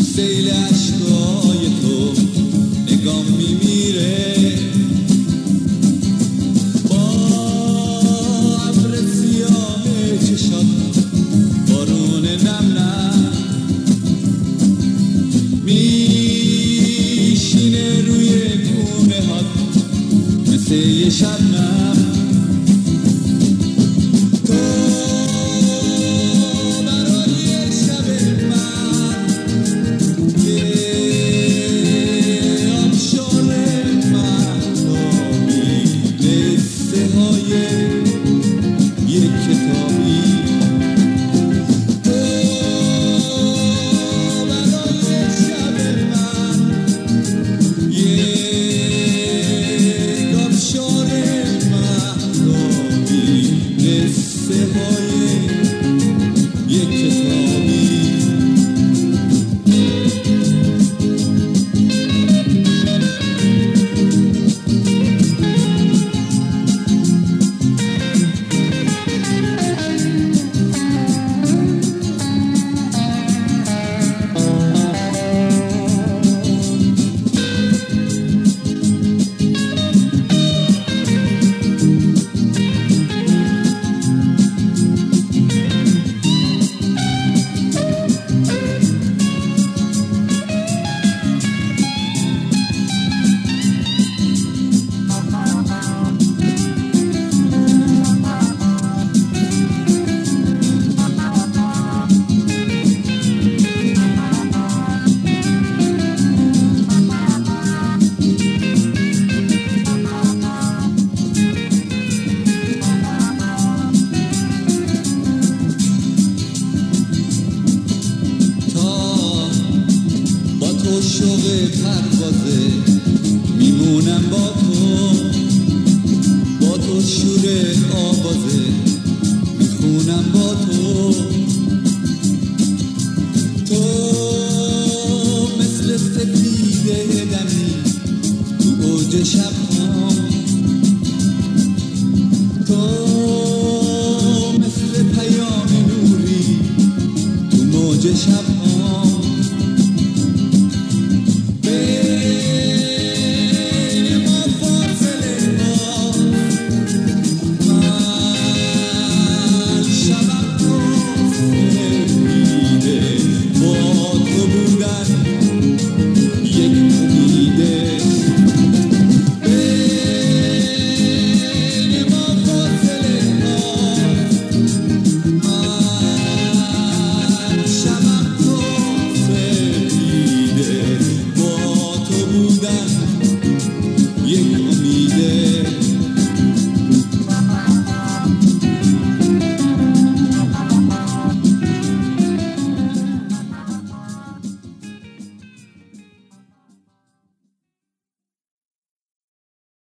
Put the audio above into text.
سیل عشقای تو نگام میمیره، با ابر سیاه چشات بارون نم نم میشینه روی گونه هات مثل یه شبنم. شوق پروازه میمونم با تو شور آوازه میخونم با تو مثل سپیده دمی تو اوج شب‌ها، تو مثل پیام نوری تو موج شب‌ها. یک امیده